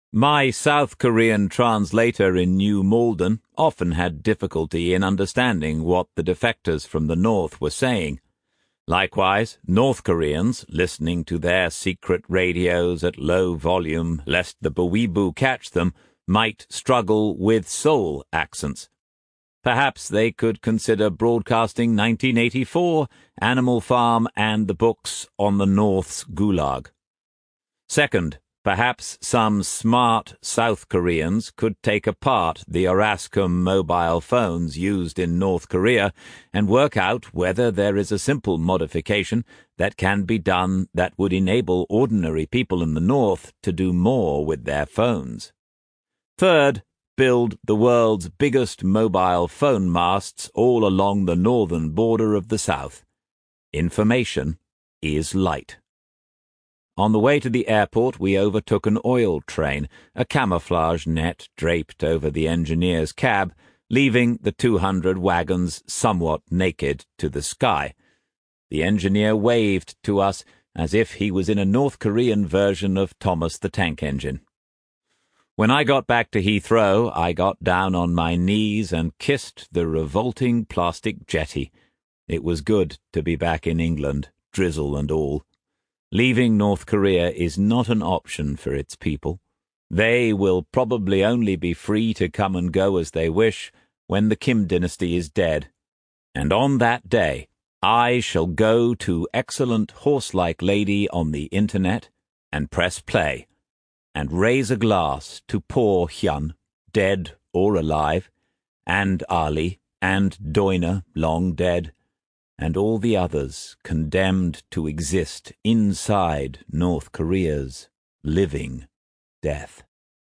My South Korean translator in New Malden often had difficulty in understanding what the defectors from the North were saying. Likewise, North Koreans, listening to their secret radios at low volume lest the Boweebu catch them, might struggle with Seoul accents. Perhaps they could consider broadcasting 1984, Animal Farm, and the books on the North's Gulag. Second, perhaps some smart South Koreans could take apart the Orascom mobile phones used in North Korea and work out whether there is a simple modification that can be done that would enable ordinary people in the North to do more with their phones. Third, build the world's biggest mobile phone masts all along the northern border of the South. Information is light. On the way to the airport, we overtook an oil train, a camouflage net draped over the engineer's cab, leaving the 200 wagons somewhat naked to the sky. The engineer waved to us as if he was in a North Korean version of Thomas the Tank Engine. When I got back to Heathrow, I got down on my knees and kissed the revolting plastic jetty. It was good to be back in England, drizzle and all. Leaving North Korea is not an option for its people. They will probably only be free to come and go as they wish when the Kim dynasty is dead. And on that day, I shall go to excellent horse-like lady on the internet and press play, and raise a glass to poor Hyun, dead or alive, and Ali, and Doina, long dead, and all the others condemned to exist inside North Korea's living death.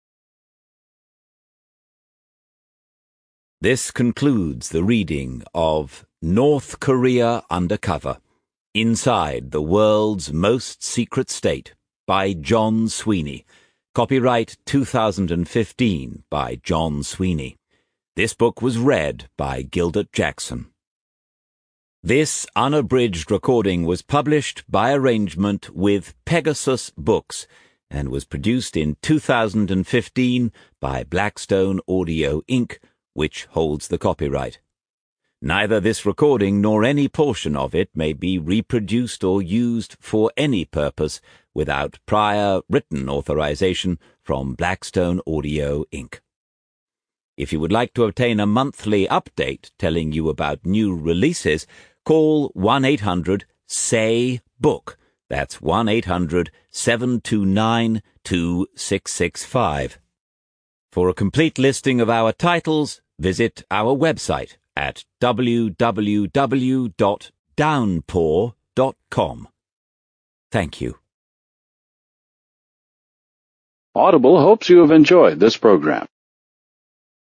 This concludes the reading of North Korea Undercover, Inside the World's Most Secret State by John Sweeney. Copyright 2015 by John Sweeney. This book was read by Gildert Jackson. This unabridged recording was published by arrangement with Pegasus Books and was produced in 2015 by Blackstone Audio Inc., which holds the copyright. Neither this recording nor any portion of it may be reproduced or used for any purpose without prior written authorization from Blackstone Audio Inc. If you would like to obtain a monthly update telling you about new releases, call 1-800-SAY-BOOK. That's 1-800-729-2665. For a complete listing of our titles, visit our website at www.downpour.com. Thank you.
Audible hopes you have enjoyed this program.